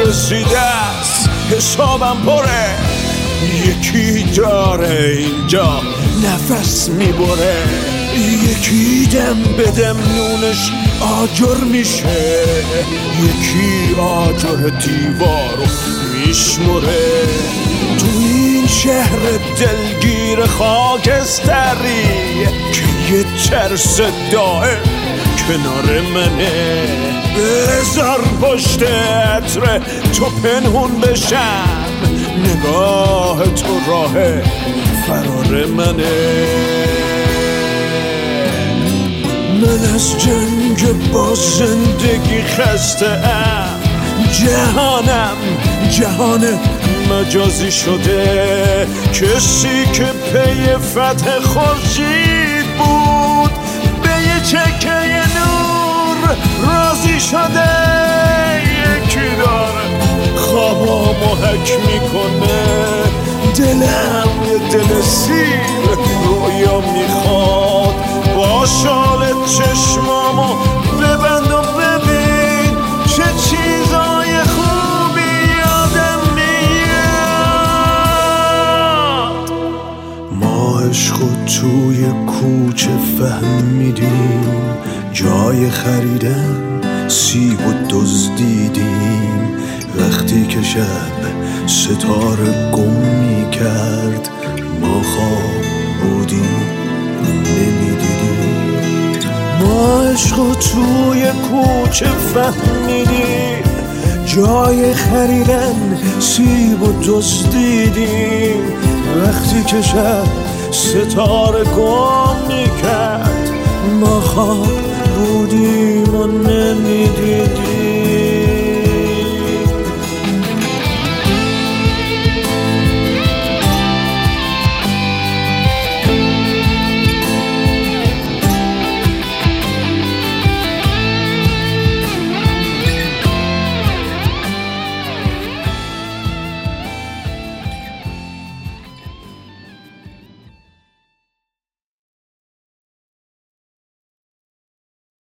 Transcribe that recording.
رسیده است، حسابم پره. یکی داره اینجا نفس میبره، یکی دم بدم نونش آجر میشه، یکی آجر دیوارو میشمره. تو این شهر دلگیر خاکستری که یه ترس دائم کنار منه، بذار پشت عطر تو پنهون بشم، نگاه تو راه فرار منه. من از جنگ با زندگی خسته ام، جهان مجازی شده. کسی که پی فتح خورشید بود به یه چکه نور راضی شده. یکی داره خوابامو حک میکنه، دلم یه دل سیر رویا میخواد. با شال چشمامو ببند و ببین چه چیزای خوبی یادم میاد. ما عشقو توی کوچه فهمیدیم، جای خریدن سیب و دزدیدیم. وقتی که شب ستاره گم میکرد، ما خواب بودیم نمیدیدیم. ما عشقو توی کوچه فهمیدیم، جای خریدن سیب و دزدیدیم. وقتی که شب ستاره گم میکرد، ما خواب بودیم و نمیدیدیم.